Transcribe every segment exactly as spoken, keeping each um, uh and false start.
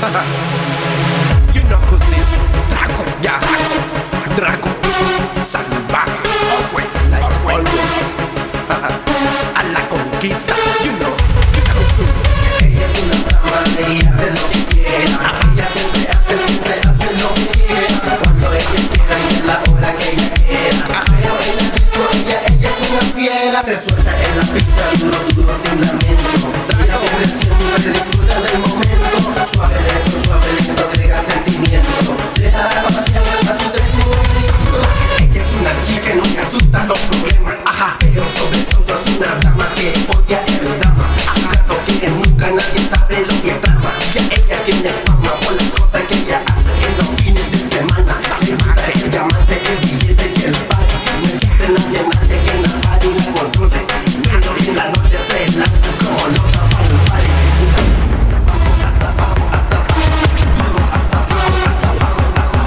You know who's this? Draco, ya, Draco, Draco, salvaje, always, always, a la conquista, you know, you know who's. Ella es una dama, ella hace lo que quiera. Ella siempre hace, siempre hace lo que quiera. Cuando ella quiera y a la hora que ella quiera. Pero en la disco ella, ella es una fiera. Se suelta en la pista, duro, duro, sin lamento. Ella siempre, siempre disfruta del momento. Suave, lento, suave, lento, agrega sentimiento. Deja pasión a sus sentimientos. Ella es una chica que no le asustan los problemas. Ajá. Pero sobre todo es una dama que odia el drama. Claro que nunca nadie sabe lo que trama. Ya ella tiene fama por las cosas que ella hace en los fines de semana. Le gusta el diamante, el billete y el party. No existe nadie, nadie que en la party la controle. Pero en la noche se lanza como loca para el party. Hasta abajo, hasta abajo, hasta abajo, hasta abajo,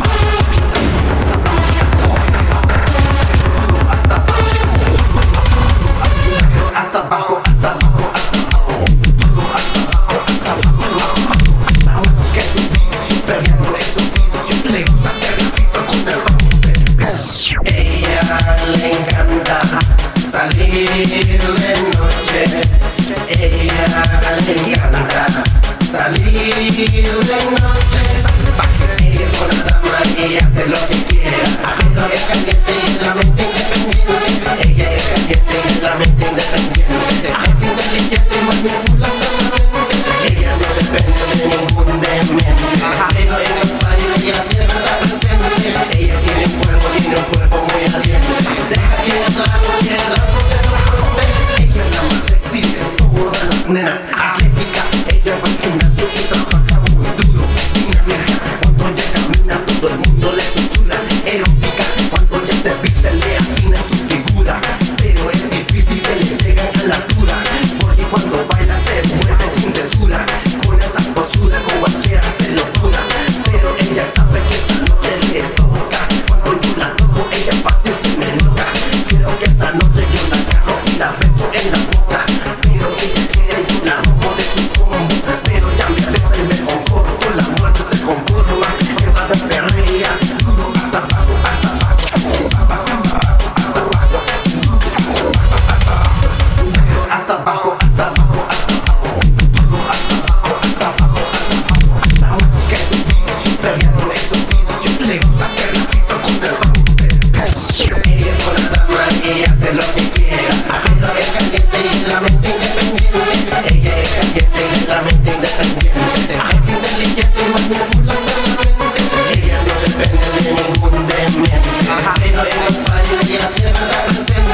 hasta abajo, hasta abajo, hasta abajo, hasta abajo. La música es un vicio, perreando es un vicio. Le gusta perrear piso con el rompe. Ella le encanta salir de noche. Ella le encanta salir de noche. Ella es una dama y ella hace lo que quiera. Pero es caliente y la mente independiente. Ella es caliente y la mente independiente. Es inteligente y manipula solamente. Ella no depende de ningún demente. Pero en los bailes ella siempre está presente. Ella tiene un cuerpo, tiene un cuerpo muy aliente. Deja que el drago, que el drago te rompe. Ella es la más sexy de todas las nenas. Atlética, ella va al gimnasio y trabaja muy duro. Dinámica, cuando ella camina todo el mundo le susurra. Erótica, cuando ella se viste le afina su figura. Pero es difícil que le lleguen a la altura, porque cuando baila se mueve sin censura. Con esa postura con cualquiera se locura. Pero ella sabe que esta noche le toca. Cuando yo la toco ella fácil se me nota. Creo que esta noche yo la agarro y la beso en la boca. Pero si ella quiere yo la robo de su combo. Pero ya me besa y me conforto, la muerte se conforma. Que va de perrea, duro hasta abajo, hasta abajo, abajo, hasta abajo, hasta abajo, hasta abajo, hasta abajo, duro hasta abajo, hasta abajo, hasta abajo. La música es un vicio, perreando es un vicio. Le gusta perrear piso con el rompe. Ella es una dama y ella hace lo que quiera. Pero es caliente y la mente independiente. Ella es caliente y la mente independiente. Es inteligente y manipula solamente. Ella no depende de ningún demente. Pero en los bailes ella siempre está presente.